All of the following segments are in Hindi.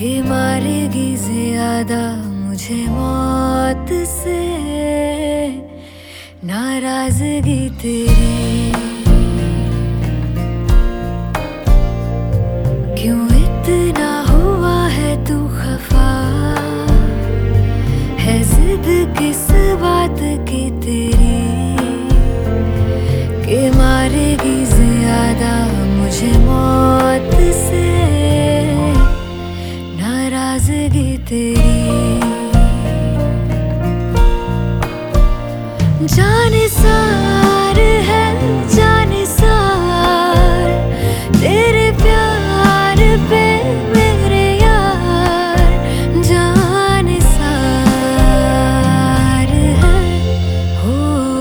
कि मारेगी ज्यादा मुझे मौत से नाराजगी तेरी। क्यों इतना हुआ है तू खफा, है जिद किस बात की तेरी कि मारेगी ज्यादा मुझे मौत से नाराजगी तेरी। जानिसार है जानिसार तेरे प्यार पे मेरे यार, जानिसार है हो।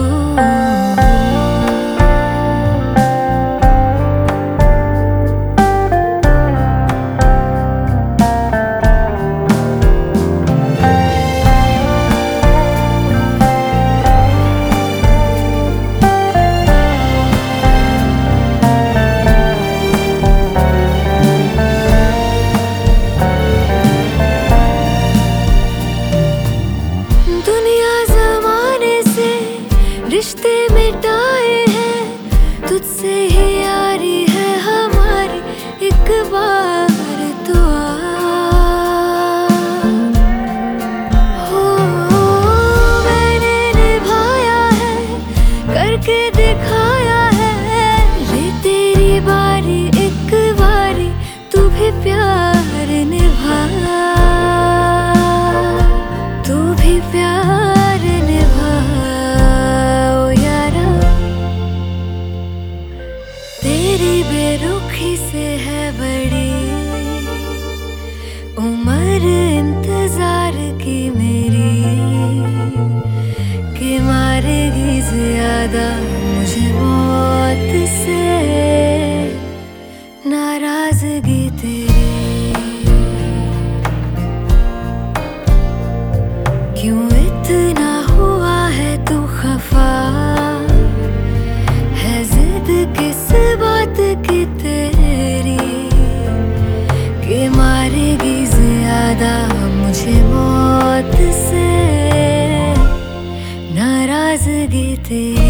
रिश्ते मिटाए हैं तुझसे ही यारी है हमारी, एक बार तो हो। मैंने निभाया है करके दिखाया है, ले तेरी बारी एक बारी तू भी प्यार निभा, तू भी प्यार निभा। तेरी बेरुखी से है बड़ी उम्र इंतजार की मेरी, कि मारेगी ज्यादा मुझे मौत से नाराजगी तेरी। क्यों इतना हुआ है तू खफा, है जिद किस बात की तेरी कि मारेगी ज्यादा मुझे मौत से नाराजगी तेरी।